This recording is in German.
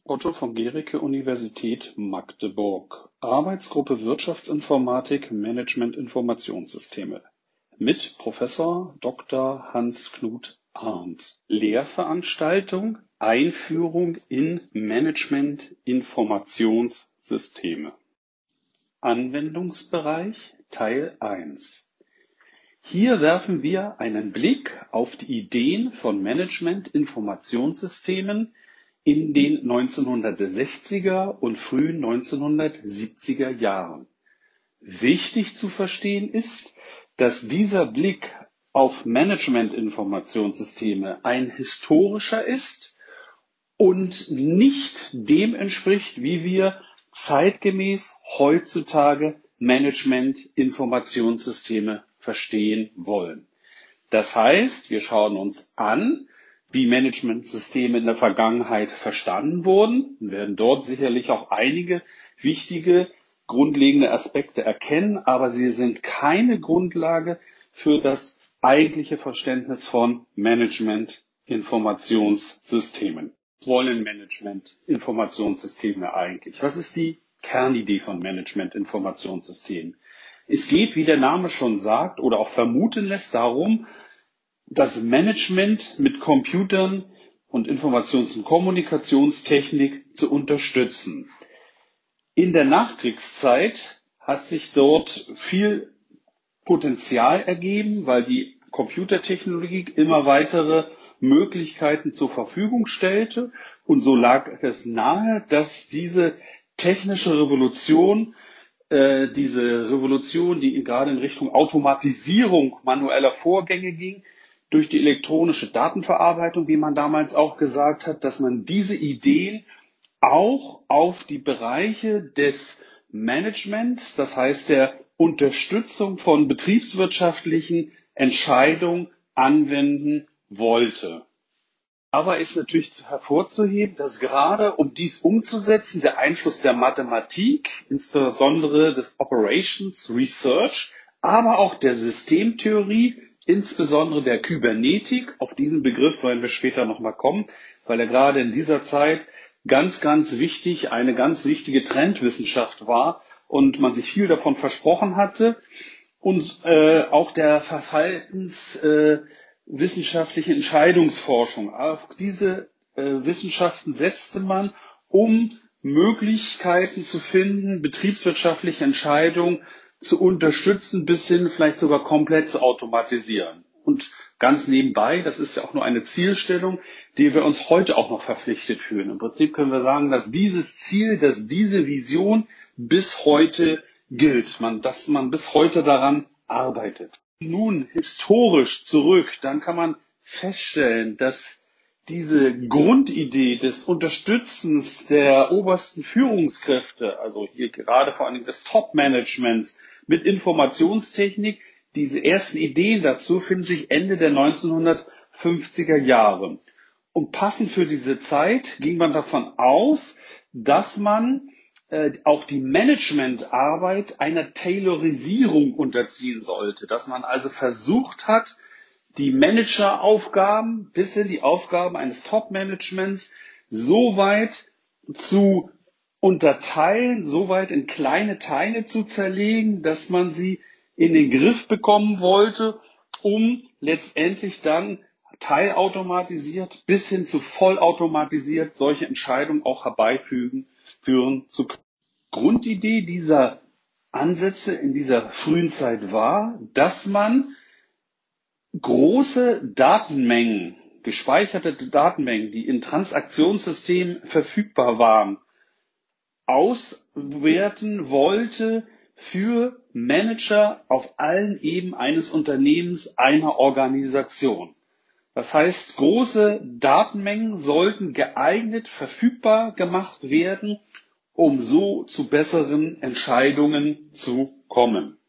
Otto von Guericke, Universität Magdeburg. Arbeitsgruppe Wirtschaftsinformatik, Management Informationssysteme mit Professor Dr. Hans-Knut Arndt. Lehrveranstaltung Einführung in Management Informationssysteme. Anwendungsbereich Teil 1. Hier werfen wir einen Blick auf die Ideen von Management-Informationssystemen in den 1960er und frühen 1970er Jahren. Wichtig zu verstehen ist, dass dieser Blick auf Management-Informationssysteme ein historischer ist und nicht dem entspricht, wie wir zeitgemäß heutzutage Management-Informationssysteme verstehen wollen. Das heißt, wir schauen uns an, wie Managementsysteme in der Vergangenheit verstanden wurden und werden dort sicherlich auch einige wichtige, grundlegende Aspekte erkennen, aber sie sind keine Grundlage für das eigentliche Verständnis von Management-Informationssystemen. Was wollen Management-Informationssysteme eigentlich? Was ist die Kernidee von Management-Informationssystemen? Es geht, wie der Name schon sagt oder auch vermuten lässt, darum, das Management mit Computern und Informations- und Kommunikationstechnik zu unterstützen. In der Nachkriegszeit hat sich dort viel Potenzial ergeben, weil die Computertechnologie immer weitere Möglichkeiten zur Verfügung stellte. Und so lag es nahe, dass diese technische Revolution, die gerade in Richtung Automatisierung manueller Vorgänge ging, durch die elektronische Datenverarbeitung, wie man damals auch gesagt hat, dass man diese Ideen auch auf die Bereiche des Managements, das heißt der Unterstützung von betriebswirtschaftlichen Entscheidungen anwenden wollte. Aber ist natürlich hervorzuheben, dass gerade um dies umzusetzen, der Einfluss der Mathematik, insbesondere des Operations Research, aber auch der Systemtheorie, insbesondere der Kybernetik, auf diesen Begriff wollen wir später nochmal kommen, weil er gerade in dieser Zeit ganz wichtig, eine ganz wichtige Trendwissenschaft war und man sich viel davon versprochen hatte und auch der verhaltenswissenschaftliche Entscheidungsforschung. Auf diese Wissenschaften setzte man, um Möglichkeiten zu finden, betriebswirtschaftliche Entscheidungen zu unterstützen, bis hin vielleicht sogar komplett zu automatisieren. Und ganz nebenbei, das ist ja auch nur eine Zielstellung, die wir uns heute auch noch verpflichtet fühlen. Im Prinzip können wir sagen, dass dieses Ziel, dass diese Vision bis heute gilt, dass man bis heute daran arbeitet. Nun historisch zurück, dann kann man feststellen, dass diese Grundidee des Unterstützens der obersten Führungskräfte, also hier gerade vor allem des Top-Managements mit Informationstechnik, diese ersten Ideen dazu finden sich Ende der 1950er Jahre. Und passend für diese Zeit ging man davon aus, dass man auch die Managementarbeit einer Taylorisierung unterziehen sollte, dass man also versucht hat, die Manageraufgaben bis hin die Aufgaben eines Top-Managements so weit zu unterteilen, so weit in kleine Teile zu zerlegen, dass man sie in den Griff bekommen wollte, um letztendlich dann teilautomatisiert bis hin zu vollautomatisiert solche Entscheidungen auch herbeiführen zu können. Grundidee dieser Ansätze in dieser frühen Zeit war, dass man große Datenmengen, gespeicherte Datenmengen, die in Transaktionssystemen verfügbar waren, auswerten wollte für Manager auf allen Ebenen eines Unternehmens, einer Organisation. Das heißt, große Datenmengen sollten geeignet verfügbar gemacht werden, um so zu besseren Entscheidungen zu kommen.